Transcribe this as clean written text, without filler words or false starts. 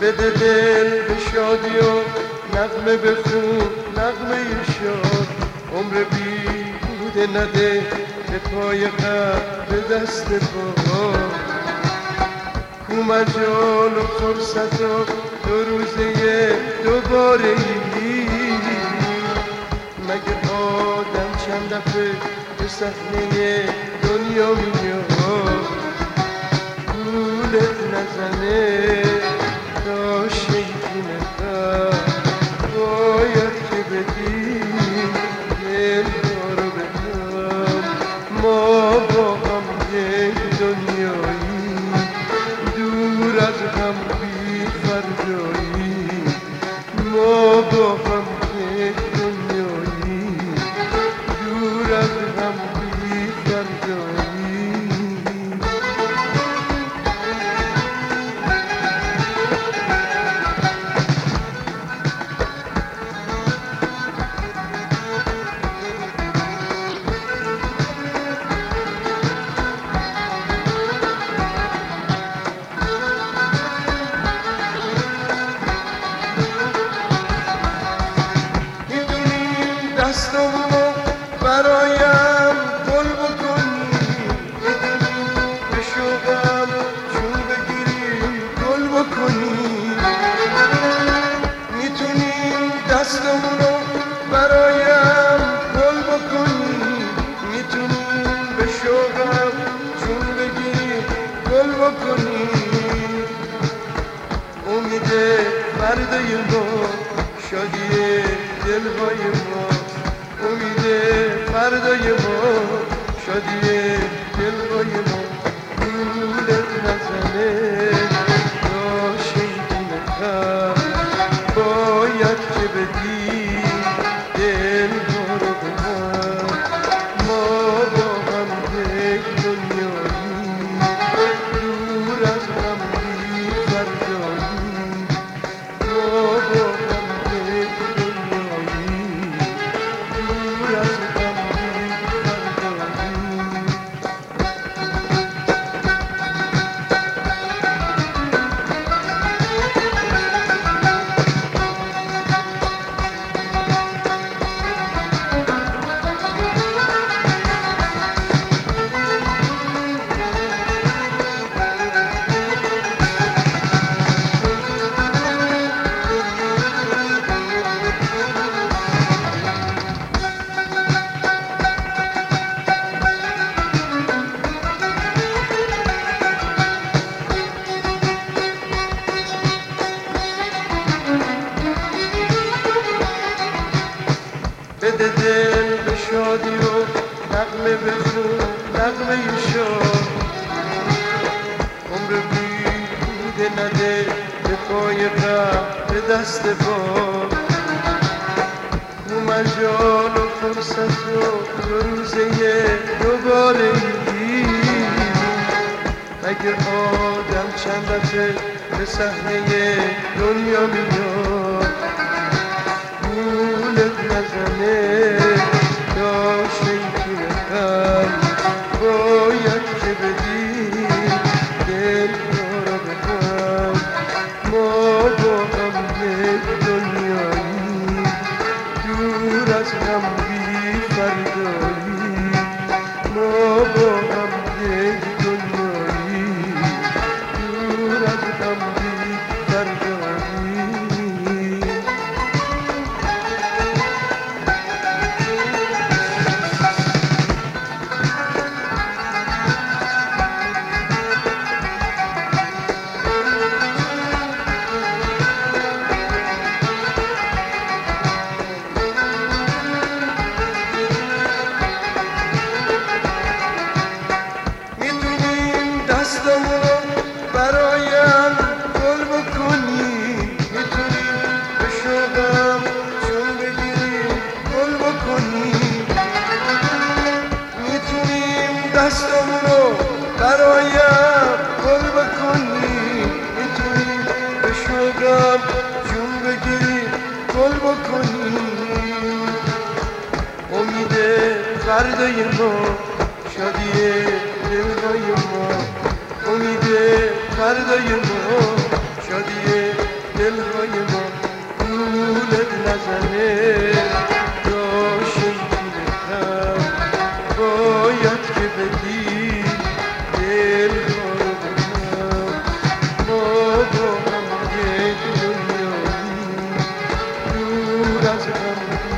بده دل به شادی و نغمه بخون نغمه شاد. عمر بیهوده نده به پای قلب به دست پا. کو مجال و فرصت و دو روزه دوباره ای. مگه آدم چند دفعه به صحنه دنیا میاد گولت نزنه تا شیطونه باید که بدی دل رو بدم. ما با هم یک دنیایی دور از هم بی فردایی. ما با هم یک دنیایی دور از هم بی فردایی. دستمو برایم گل بکنی. میدونی به شوقم چون بگیری گل بکنی. میتونی دستمو برایم گل بکنی. میتونی به شوقم چون بگیری گل بکنی. امید فردای ما شادی دلهای ما. امید فردای ما شادی دلهای ما. گولت نزنه تا شیطونه باید که بدی دل رو به من. ما با هم یک دنیایی دور از هم بی فردایی. ما با هم یک دنیایی دور از هم بی فردایی. بده دل به شادی و نغمه بخون نغمه شاد. عمر بیهوده نده به پای قلب به دست پا. کو مجال و فرصت و دو روزه دوباره ای. مگه آدم چند دفعه به صحنه دنیا میاد گولت نزنه تا شیطونه باید که بدی دل رو بدم. ما با هم یک دنیایی دور از هم بی فردایی. ما با هم یک دنیایی دور از هم بی فردایی. دستمو برایم گل بکنی. میتونی به شوقم چون بگیری گل بکنی. میتونیم دستمو برایم گل بکنی. میتونی به شوقم چون بگیری گل بکنی. امید فردای ما شادی دلهای ما. امید فردای ما شادی دلهای ما گولت نزنه راشم پیرتم باید که بدی دلها رو بهم ما با هم یک دنیایی دور از هم